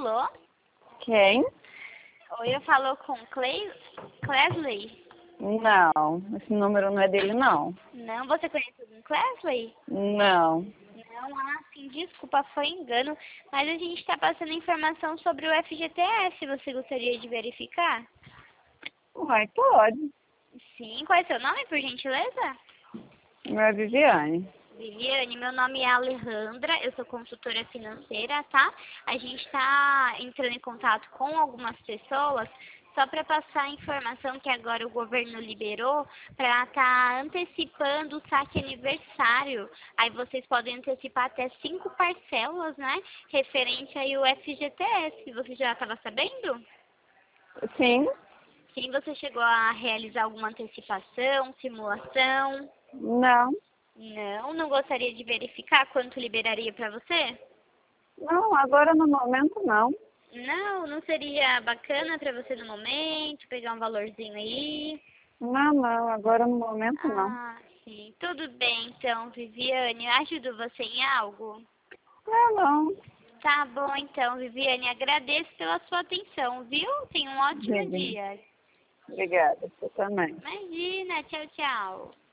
Alô? Quem? Oi, eu falo com Clesley? Não, esse número não é dele, não. Não, você conhece algum Clesley? Não. Não, sim, desculpa, foi engano. Mas a gente está passando informação sobre o FGTS. Você gostaria de verificar? Uai, pode. Sim, qual é seu nome, por gentileza? Meu é Viviane. Viviane, meu nome é Alejandra, eu sou consultora financeira, tá? A gente está entrando em contato com algumas pessoas só para passar a informação que agora o governo liberou para estar antecipando o saque aniversário. Aí vocês podem antecipar até 5 parcelas, né? Referente aí ao FGTS. Você já estava sabendo? Sim? Sim, você chegou a realizar alguma antecipação, simulação? Não. Não gostaria de verificar quanto liberaria para você? Não, agora no momento não. Não seria bacana para você no momento, pegar um valorzinho aí? Não, agora no momento não. Ah, sim. Tudo bem, então, Viviane. Ajudo você em algo? Não. Tá bom, então, Viviane. Agradeço pela sua atenção, viu? Tenha um ótimo dia. Obrigada, você também. Imagina. Tchau, tchau.